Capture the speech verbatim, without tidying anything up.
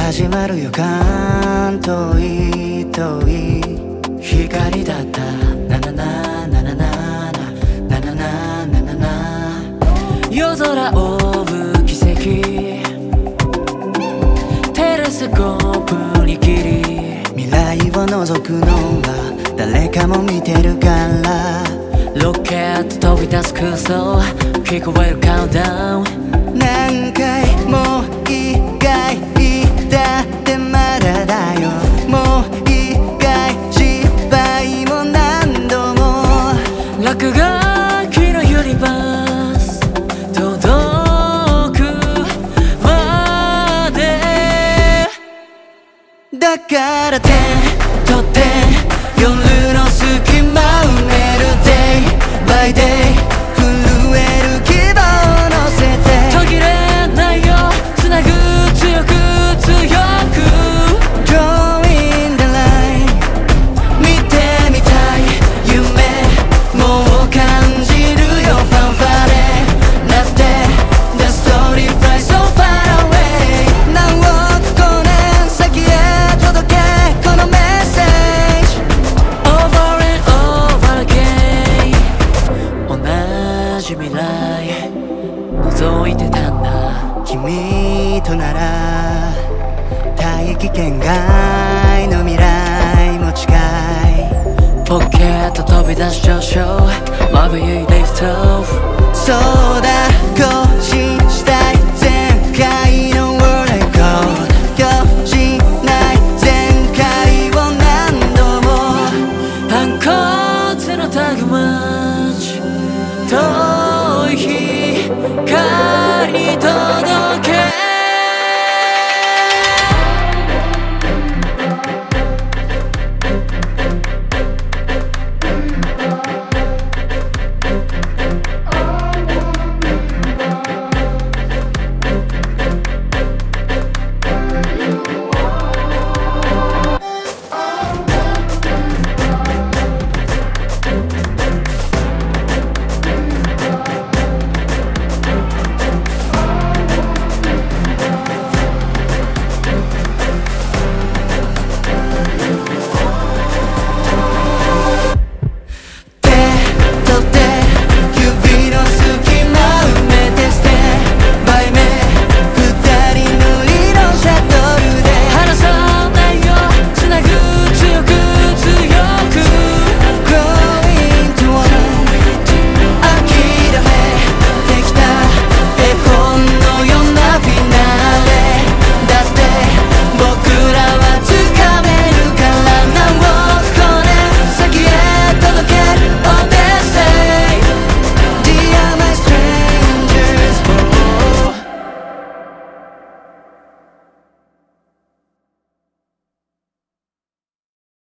始まる予感遠い遠い光だったなななななななななななな夜空を追う奇跡テレスコープに切り未来を覗くのは誰かも見てるからロケット飛び出す空想聞こえるカウントダウン何回も意外だってまだだよもう一回失敗も何度も落書きのユニバース届くまでだから手と手夜の隙間埋める Day by day 震える希望乗せて途切れないよつなぐ強く強く Drawing the line 見てみたい夢もう感じるよファンファレなって The story flies so far away 何億光年先へ届けこのメッセージ Over and over again 同じ未来覗いてたんだ君となら大気圏外の未来も近いポケット飛び出し上昇まぶゆいリフトそうだ個人